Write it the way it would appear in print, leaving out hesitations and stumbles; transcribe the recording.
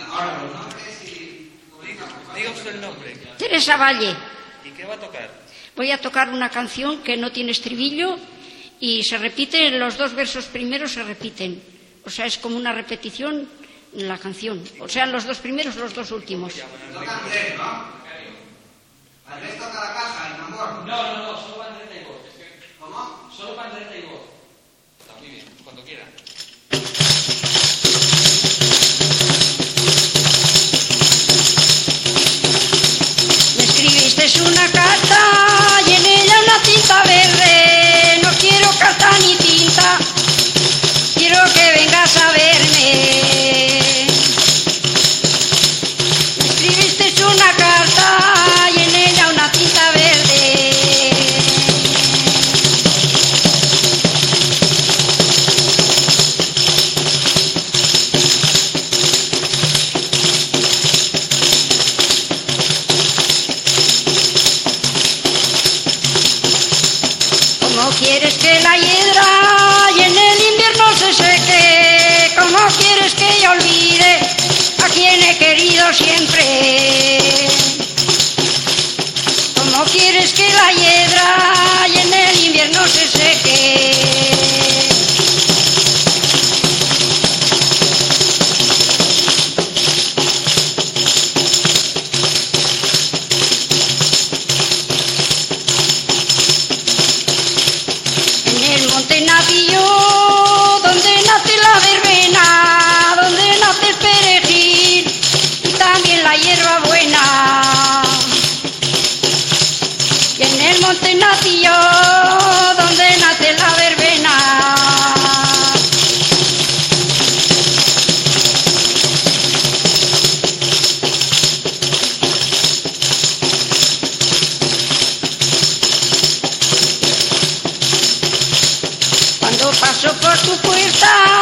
Diga usted el nombre. Teresa Valle. ¿Y qué va a tocar? Voy a tocar una canción que no tiene estribillo y se repite, los dos versos primeros se repiten. O sea, es como una repetición en la canción. O sea, los dos primeros, los dos últimos. Toca Andrés, ¿no? Andrés toca la caja, el tambor. No, solo pandereta y voz. ¿Cómo? Solo pandereta y voz. Está muy bien, cuando quiera. Me escribiste una carta y en ella una tinta verde. No quiero carta ni tinta, quiero que vengas a verme. Me escribiste una carta y en ella una tinta verde. ¿Cómo quieres que la hiedra y en el invierno se seque? ¿Cómo quieres que yo olvide a quien he querido siempre? ¿Cómo quieres que la hiedra y en el invierno se seque? En el monte nací yo, donde nace la verbena, donde nace el perejil y también la hierba buena. Y en el monte nací yo, donde nace la verbena. Cuando paso por tu puerta